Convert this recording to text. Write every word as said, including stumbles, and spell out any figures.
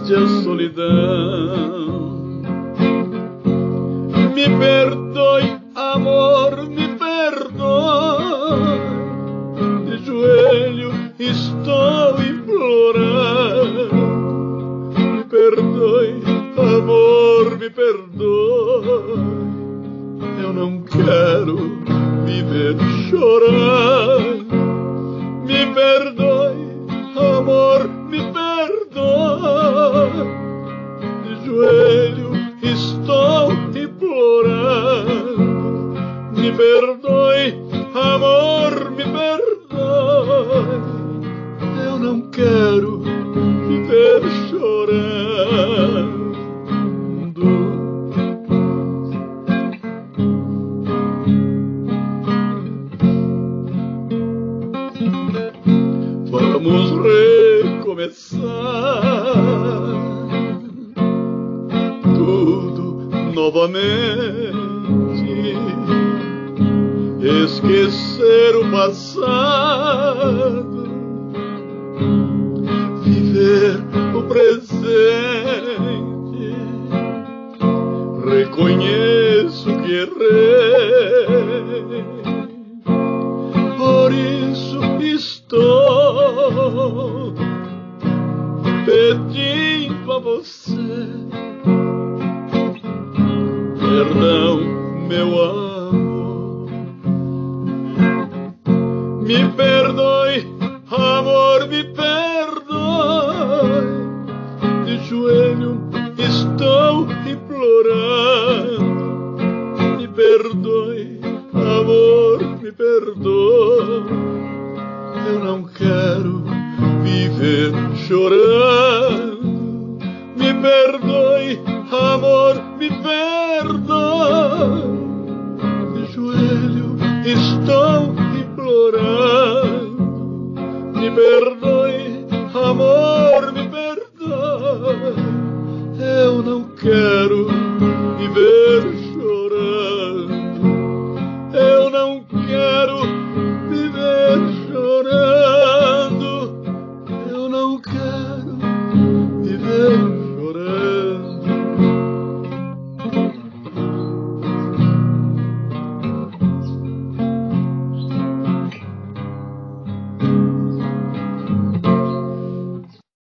triste a solidão. Me perdoe, amor, me perdoe. De joelho estou implorando. Me perdoe, amor, me perdoe. Eu não quero viver chorando. Me perdoe, amor, me perdoe. De joelho estou implorando. Me perdoe, amor, me perdoe. Eu não quero viver chorando. Vamos recomeçar tudo novamente, esquecer o passado, viver o presente. Reconheço que errei, por isso estou pedindo a você perdão, meu amor. Me perdoe, amor, me perdoe. De joelho estou implorando. Me perdoe, amor, me perdoe. Eu não quero viver chorando. Me perdoe, amor, me perdoe. De joelho estou implorando. Me perdoe, amor, me perdoe. Eu não quero